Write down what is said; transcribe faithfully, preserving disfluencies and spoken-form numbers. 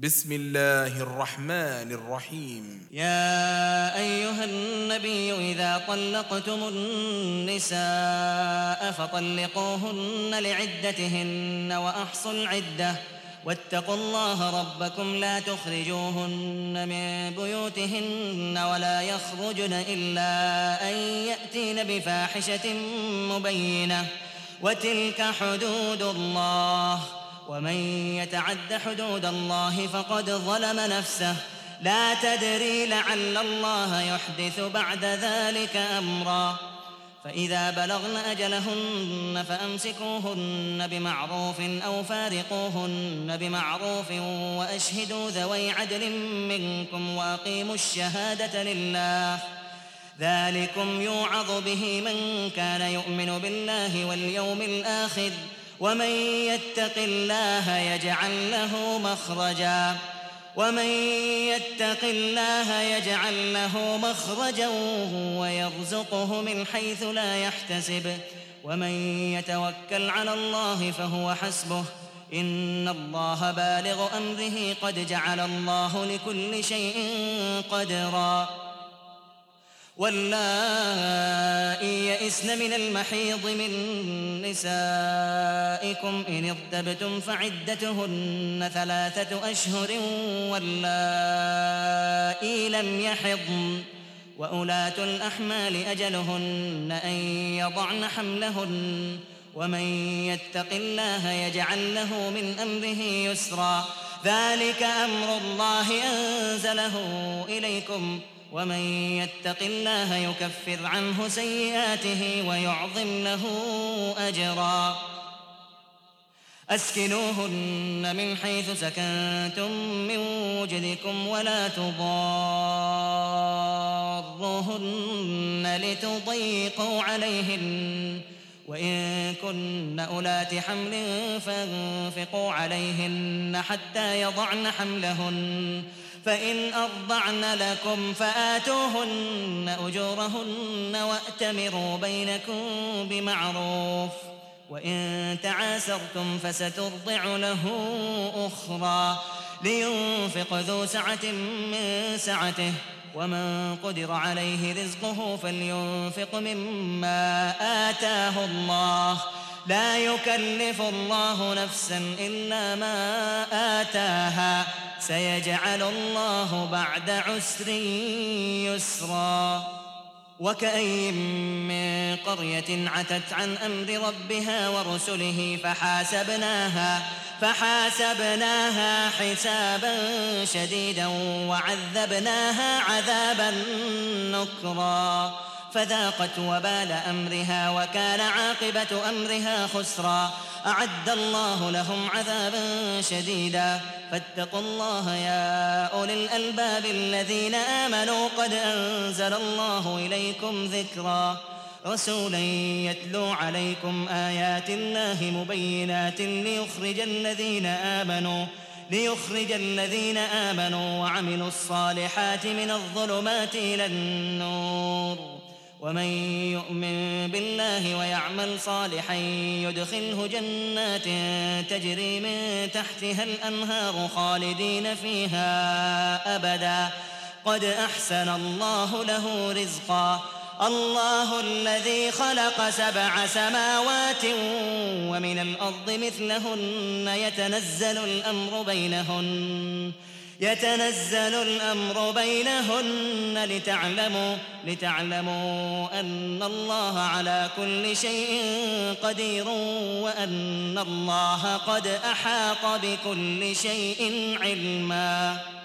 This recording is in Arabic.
بسم الله الرحمن الرحيم. يا أيها النبي إذا طلقتم النساء فطلقوهن لعدتهن وأحصوا العدة واتقوا الله ربكم لا تخرجوهن من بيوتهن ولا يخرجن إلا أن يأتين بفاحشة مبينة وتلك حدود الله ومن يتعد حدود الله فقد ظلم نفسه لا تدري لعل الله يحدث بعد ذلك أمرا فإذا بلغن أجلهن فأمسكوهن بمعروف أو فارقوهن بمعروف وأشهدوا ذوي عدل منكم وأقيموا الشهادة لله ذلكم يوعظ به من كان يؤمن بالله واليوم الآخر ومن يتق الله يجعل له مخرجا ومن يتق الله يجعل له مخرجا ويرزقه من حيث لا يحتسب ومن يتوكل على الله فهو حسبه إن الله بالغ أمره قد جعل الله لكل شيء قدرا واللائي يئسن من المحيض من نسائكم إن ارتبتم فعدتهن ثلاثة أشهر واللائي لم يحضن وأولاة الأحمال أجلهن أن يضعن حملهن ومن يتق الله يجعل له من أمره يسرا ذلك أمر الله أنزله إليكم ومن يتق الله يكفر عنه سيئاته ويعظم له أجرا أسكنوهن من حيث سكنتم من وجدكم ولا تضاروهن لتضيقوا عليهن وإن كن أولات حمل فانفقوا عليهن حتى يضعن حملهن فإن أرضعن لكم فآتوهن أجورهن وأتمروا بينكم بمعروف وإن تعاسرتم فسترضع له أخرى لينفق ذو سعة من سعته ومن قدر عليه رزقه فلينفق مما آتاه الله لا يكلف الله نفسا إلا ما آتاها سيجعل الله بعد عسر يسرا وكأي من قرية عتت عن أمر ربها ورسله فحاسبناها فحاسبناها حسابا شديدا وعذبناها عذابا نكرا فذاقت وبال أمرها وكان عاقبة أمرها خسرا أعد الله لهم عذابا شديدا فاتقوا الله يا أولي الألباب الذين آمنوا قد أنزل الله إليكم ذكرا رسولا يتلو عليكم آيات الله مبينات ليخرج الذين آمنوا ليخرج الذين آمنوا وعملوا الصالحات من الظلمات إلى النور ومن يؤمن بالله ويعمل صالحا يدخله جنات تجري من تحتها الأنهار خالدين فيها أبدا قد أحسن الله له رزقا الله الذي خلق سبع سماوات ومن الأرض مثلهن يتنزل الأمر بينهن يتنزل الأمر بينهن لتعلموا لتعلموا أن الله على كل شيء قدير وأن الله قد أحاط بكل شيء علما.